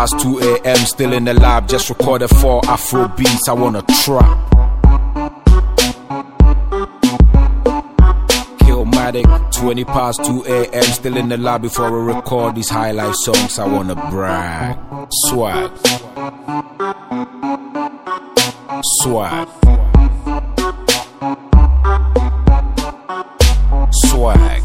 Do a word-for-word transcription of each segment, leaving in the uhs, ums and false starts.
past two A M Still in the lab, just recorded four Afro beats. I wanna trap. twenty past two A M Still in the lab before I record these highlight songs. I wanna brag. Swag. Swag. Swag.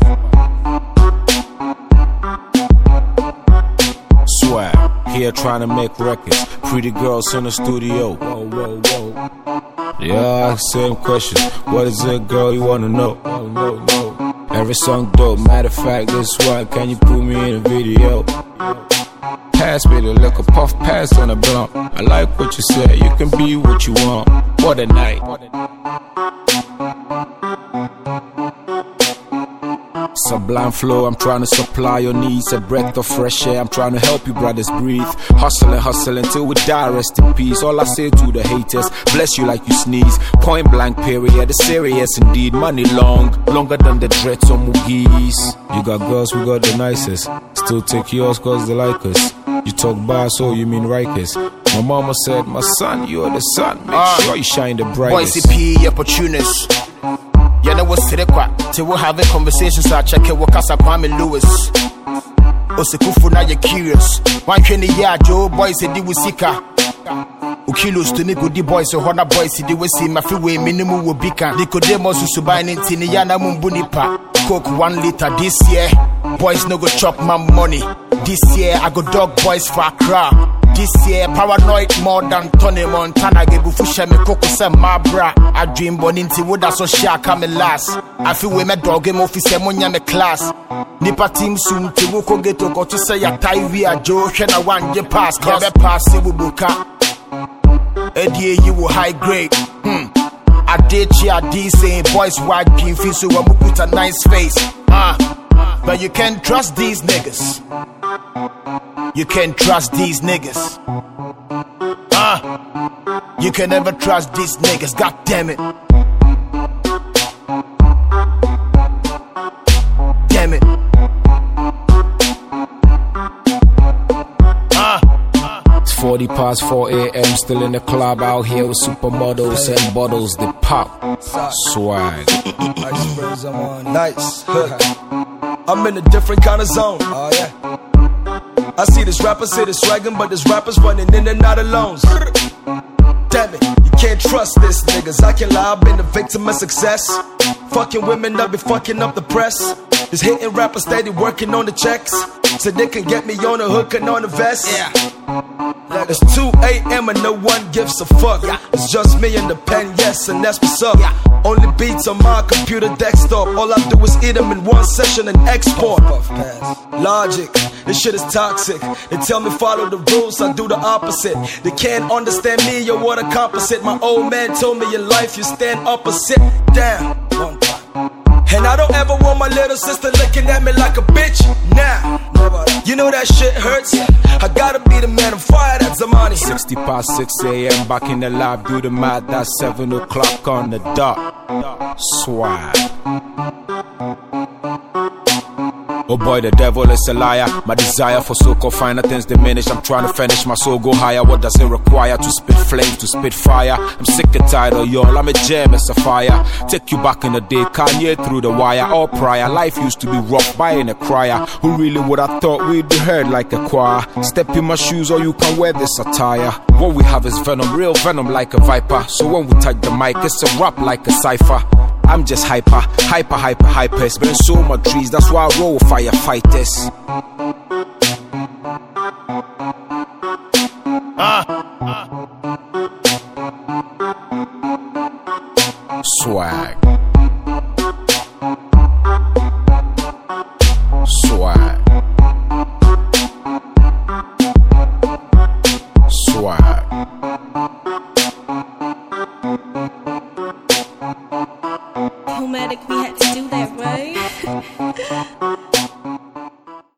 Swag. Here trying to make records. Pretty girls in the studio. Whoa, whoa, whoa. Yeah, same question. What is it, girl, you wanna know? Oh, no, no. Every song dope, matter of fact, this one, can you put me in a video? Pass me the liquor, puff pass on the blunt. I like what you said, you can be what you want. What a night. Sublime flow, I'm trying to supply your needs. A breath of fresh air, I'm trying to help you brothers breathe. Hustle and hustle until we die, rest in peace. All I say to the haters, bless you like you sneeze. Point blank period, it's serious indeed. Money long, longer than the dreads on Mugis. You got girls, we got the nicest. Still take yours cause they like us. You talk bad, so you mean rikers. My mama said, my son, you're the sun. Make uh, sure you shine the brightest. Boy, C P, opportunist. Yeah, that was today quack. Till we're having conversations, I check it, what Casa Kwame Lewis. Osekufu, now you're curious. One twenty year, Joe boys, they do with Sika. Ukilos to Nico, the boys, so Honda boys, they will see my freeway minimum will be can. Nicodemus, who's buying Tiniana Mumbunipa. Coke one liter this year. Boys no go chop my money. This year, I go dog boys for Accra. This year, paranoid more than Tony Montana. Gebu fusha me koko se my bra. I dream born into wood so shaka me last. I feel we me dog game officer monya me class. Nipa team soon to woko geto go to say ya tie we a Joe shena one je pass. Kebe pass se bubuka. Eddie you will high grade. Hmm. I did chia D saying boys white being feel so we put a nice face. Ah. Uh, but you can't trust these niggas. You can't trust these niggas. Ah, uh, you can never trust these niggas. God damn it. Damn it. Ah, uh, it's forty past four A M Still in the club out here with supermodels and bottles. They pop. Swag. Nice. I'm in a different kind of zone. Oh yeah. I see this rapper say this swaggin', but this rapper's running in and out of loans. Damn it, you can't trust this niggas. I can't lie, I've been the victim of success. Fucking women, I be fucking up the press. This hitting rappers steady working on the checks, so they can get me on the hook and on the vest. Yeah. It's two A M and no one gives a fuck. It's just me and the pen, yes, and that's what's up. Only beats on my computer desktop. All I do is eat them in one session and export. Logic, this shit is toxic. They tell me follow the rules, I do the opposite. They can't understand me or what a composite. My old man told me in life you stand opposite. Damn. And I don't ever want my little sister looking at me like a bitch. Nah, you know that shit hurts. I gotta be the man of fire, that's Zamani. Sixty past six A M back in the lab, do the math. That's seven o'clock on the dot. Swag. Oh boy, the devil is a liar. My desire for so-called finer things diminished. I'm trying to finish my soul go higher. What does it require to spit flames, to spit fire? I'm sick and tired of y'all, I'm a jam, it's a fire. Take you back in the day, Kanye through the wire. All prior, life used to be rough, buying a crier. Who really would have thought we'd be heard like a choir? Step in my shoes or you can wear this attire. What we have is venom, real venom like a viper. So when we touch the mic, it's a rap like a cypher. I'm just hyper, hyper, hyper, hyper. It's been so much trees, that's why I roll with firefighters. Ah.